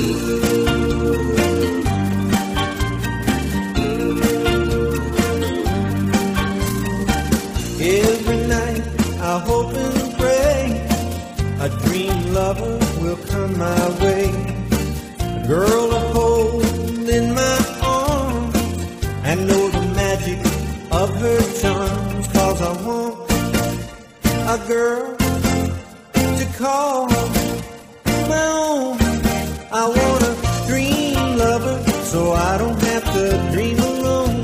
Every night I hope and pray a dream lover will come my way. A girl to hold in my arms and know the magic of her charms. 'Cause I want a girl to call my own. I want a dream lover so I don't have to dream alone.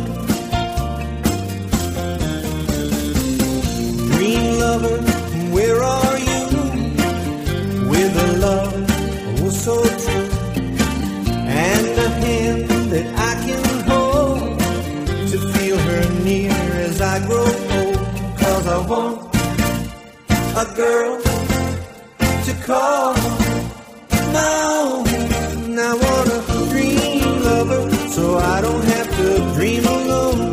Dream lover, where are you? With a love oh so true, and a hand that I can hold to feel her near as I grow old. 'Cause I want a girl to call my own. I want a dream lover so I don't have to dream alone.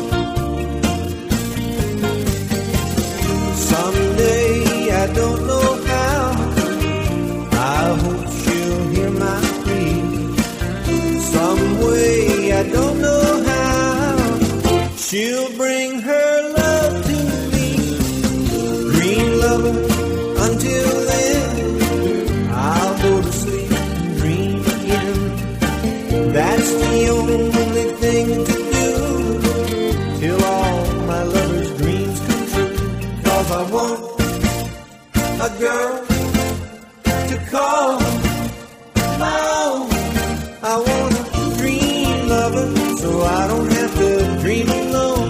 Someday, I don't know how, I hope she'll hear my plea. Some way, I don't know how, she'll bring her love to me. Dream lover, until then, I'll go to sleep and dream again. That's the only thing to do till all my lover's dreams come true. 'Cause I want a girl to call my own. I want a dream lover so I don't have to dream alone.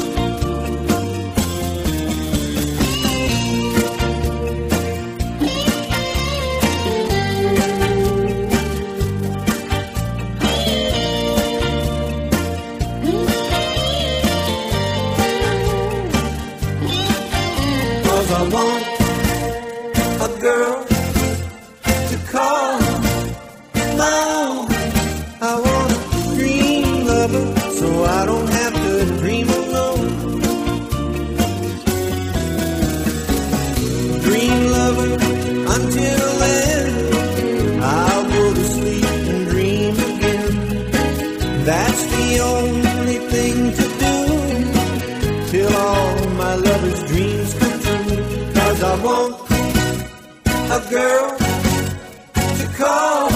I want a girl to call my own. I want a dream lover so I don't have to dream alone. Dream lover, until then, I'll go to sleep and dream again. That's the only thing to do till all my lover's dreams come true. 'Cause I want a girl to call